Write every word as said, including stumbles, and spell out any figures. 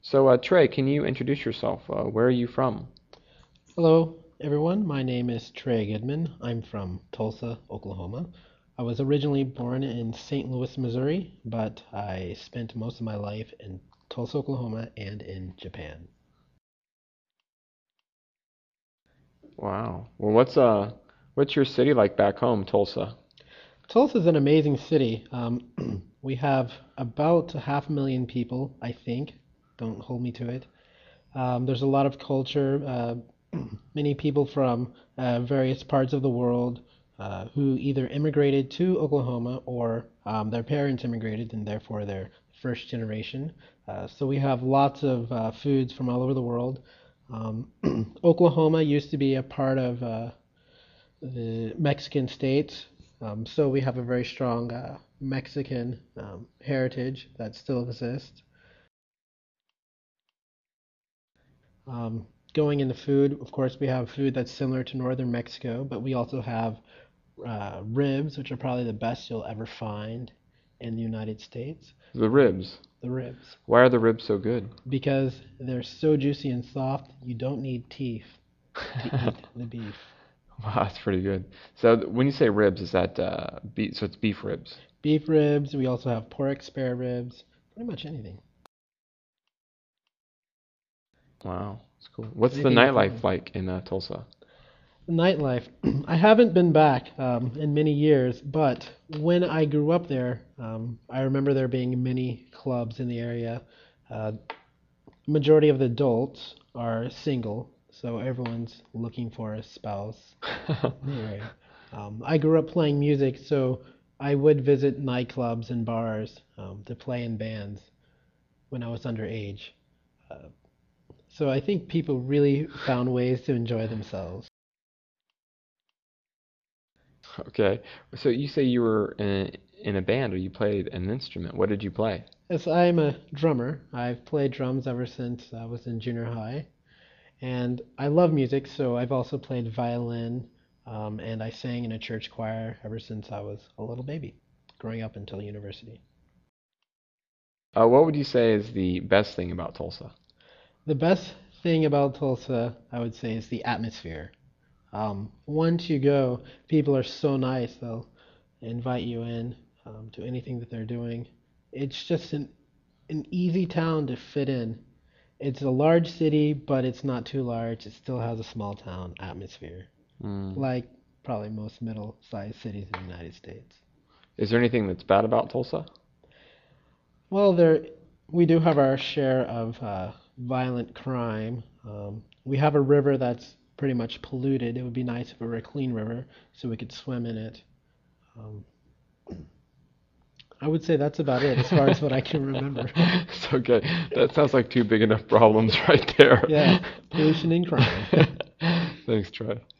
So, uh, Trey, can you introduce yourself? Uh, where are you from? Hello, everyone. My name is Trey Goodman. I'm from Tulsa, Oklahoma. I was originally born in Saint Louis, Missouri, but I spent most of my life in Tulsa, Oklahoma, and in Japan. Wow. Well, what's uh, what's your city like back home, Tulsa? Tulsa is an amazing city. Um, we have about a half a million people, I think. Don't hold me to it. Um, there's a lot of culture. Uh, many people from uh, various parts of the world uh, who either immigrated to Oklahoma or um, their parents immigrated and therefore they're first generation. Uh, so we have lots of uh, foods from all over the world. Um, Oklahoma used to be a part of uh, the Mexican states, um, so we have a very strong uh, Mexican um, heritage that still exists. Um, going into food, of course, we have food that's similar to northern Mexico, but we also have uh, ribs, which are probably the best you'll ever find in the United States. The Um, ribs. the ribs, Why are the ribs so good? because they're so juicy and soft, you don't need teeth to eat the beef. Wow, that's pretty good. So, th- when you say ribs, is that uh, beef? So it's beef ribs. Beef ribs, we also have pork spare ribs, pretty much anything. Wow, that's cool. What's the Anything you nightlife find. like in uh, Tulsa? Nightlife. I haven't been back um, in many years, but when I grew up there, um, I remember there being many clubs in the area. Uh, majority of the adults are single, so everyone's looking for a spouse in the area. Um, I grew up playing music, so I would visit nightclubs and bars um, to play in bands when I was underage. Uh, so I think people really found ways to enjoy themselves. Okay. So you say you were in, in a band or you played an instrument. What did you play? Yes, I'm a drummer. I've played drums ever since I was in junior high, and I love music, so I've also played violin, um, and I sang in a church choir ever since I was a little baby, growing up until university. Uh, what would you say is the best thing about Tulsa? The best thing about Tulsa, I would say, is the atmosphere. Um, once you go, people are so nice. They'll invite you in um, to anything that they're doing. It's just an an easy town to fit in. It's a large city, but it's not too large. It still has a small town atmosphere, Mm. like probably most middle-sized cities in the United States. Is there anything that's bad about Tulsa? Well, there we do have our share of uh, violent crime. Um, we have a river that's pretty much polluted. It would be nice if it were a clean river so we could swim in it. Um, I would say that's about it as far as what I can remember. It's okay. That sounds like two big enough problems right there. Yeah, pollution and crime. Thanks, Troy.